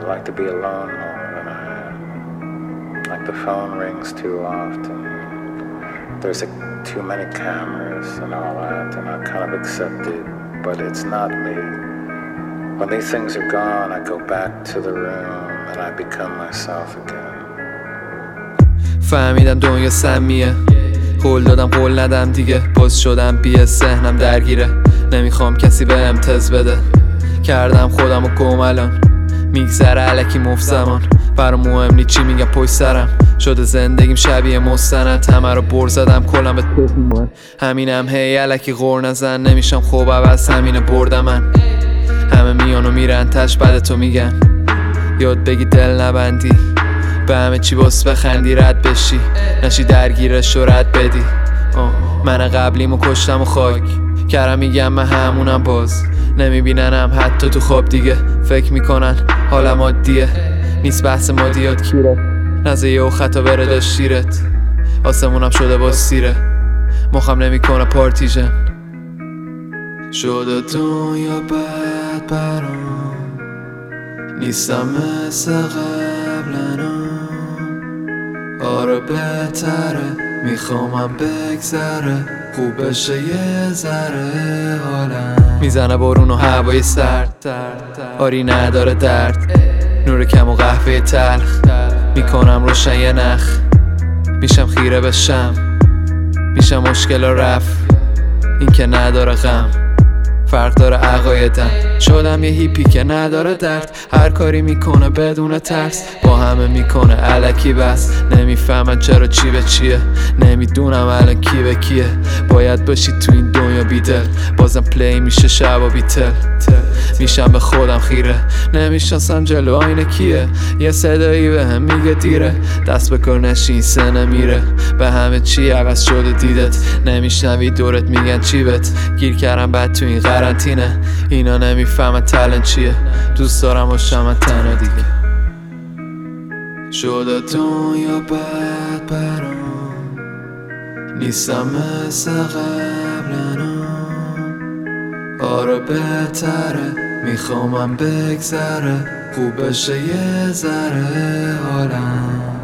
like to be alone more than I am. Like the phone rings too often. There's too many cameras and all that, and I kind of accept it, but it's not me. When these things are gone, I go back to the room and I become myself again. فهمیدم دنیا سمیه، قول دادم قول ندم دیگه، باز شدم بیه، ذهنم درگیره، نمیخوام کسی به امتیاز بده، کردم خودم و گم الان، میگذره علکی مفت زمان، برام مهم نی چی میگم پشت سرم، شده زندگیم شبیه مستند، همه رو بر زدم کلم به توفیمان، همینم هی علکی غور نزن، نمیشم خوب عوض همینه بردم من، همه میان و میرن تش بعد تو میگن، یاد بگی دل نبندی، به همه چی باس بخندی، رد بشی نشی درگیرش و رد بدی. من قبلیمو کشتم و خاک کردم، میگم من همونم، باز نمیبیننم حتی تو خواب دیگه، فکر میکنن حالم عادیه، نیست بحث مادیات کیره، نزه یه خطا بره داشت شیرت، آسمونم شده با سیره، مخم نمیکنه پارتیژن، شده دنیا بد برام، نیستم مثل قبلنم، آره بهتره، میخوامم بگذره، خوب بشه یه ذره حالم، میزنه بارون و هوای سرد، آری نداره درد، نور کم و قهوه تلخ، میکنم روشن یه نخ، میشم خیره بشم، میشم مشکل رفت، این که نداره غم، فرق داره عقایدم، شدم یه هیپی که نداره درد، هر کاری میکنه بدون ترس، با همه میکنه الکی بس، نمیفهمن چرا چی به چیه، نمیدونم الان کی به کیه، باید باشی تو این دنیا بیدل، بازم پلی میشه شبا بیتل، میشم به خودم خیره، نمیشناسم جلو آینه کیه، یه صدایی به هم میگه دیره، دست بکن نشین سنه میره، به همه چی عوض شده دیدت، نمیشنوی دورت میگن چی بت، گیر کردم بعد تو این قرنطینه، اینا نمیفهمن تلنت چیه، دوست دارم باشم تنها دیگه، شده دنیا بد برام، نیستم مثل قبلنم، آره بهتره، میخوامم بگذره، خوب بشه یه ذره حالم.